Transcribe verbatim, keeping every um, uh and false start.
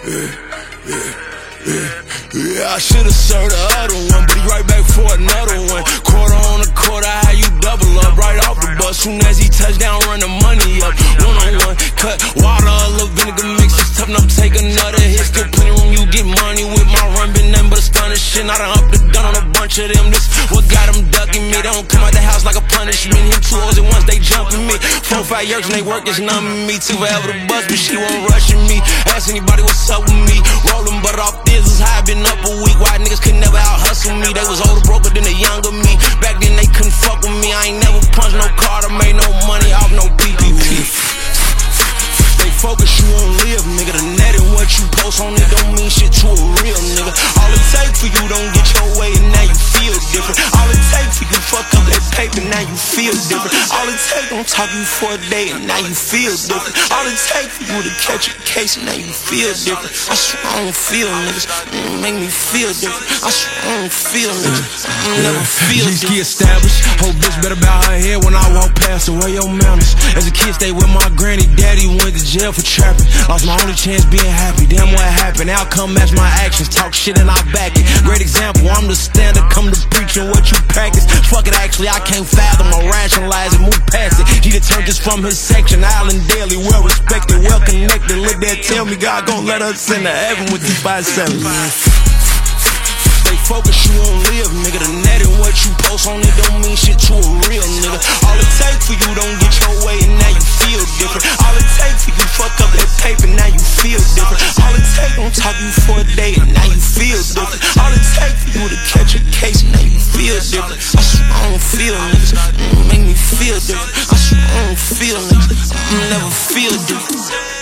yeah, yeah, yeah. Yeah, I should've served the other one, but he right back for another one. Quarter on a quarter, how you double up right off the bus. Soon as he touch down, run the money up. One on one, cut water, a little vinegar mix. It's tough enough, take another hit. Still plenty room, you get money with my run. Been nothing but a stunning shit. I done up the gun on a bunch of them. This what got them ducking me. They don't come out the house like a punishment. Him two O's at once, they jumping me. Four, five years and they work, it's numbing me. Two forever the bus, but she won't rushing me. Ask anybody what's up with me. Rollin' butter off this is how I been up a week. Why niggas could never out hustle me. They was older, broker than the younger me. Back then they couldn't fuck with me. I ain't never punched no card or made no money off no P P P. Stay focused, you won't live, nigga. The net and what you post on it don't mean shit to a real nigga. All it take for you don't get your way and now you feel different. All it take for you fuck up that paper, now you feel different. All it take don't talk you for a day and now you feel different. All it take for you to catch a case and now you feel different. I swear I don't feel niggas, mm, make me feel different. I swear I don't feel niggas, I never feel different. G-ski established, whole bitch better bow her head when I walk past her. Where your manners? As a kid stayed with my granny, daddy went to jail for trapping. Lost my only chance being happy, damn what happened. Outcome match my actions, talk shit and I back it. Great example, I'm the standard, come to preaching what you practice. Fuck it, actually I can't fathom or rationalize it, move past it. He determined just from his section, Island Daily, well respected, well connected. Look there, tell me God gon' let us into heaven with these five seven. Stay focused, you won't live, nigga. The net and what you post on it don't mean shit to a real nigga. All it take for you don't get your way and now you feel different. All it take for you fuck up that paper, now you feel different. All it take don't talk you for a day and now you feel different. All it take for you to catch a case and now you feel different. I swear I don't feel niggas, mm, make me feel different. I swear I don't feel niggas, I never feel different.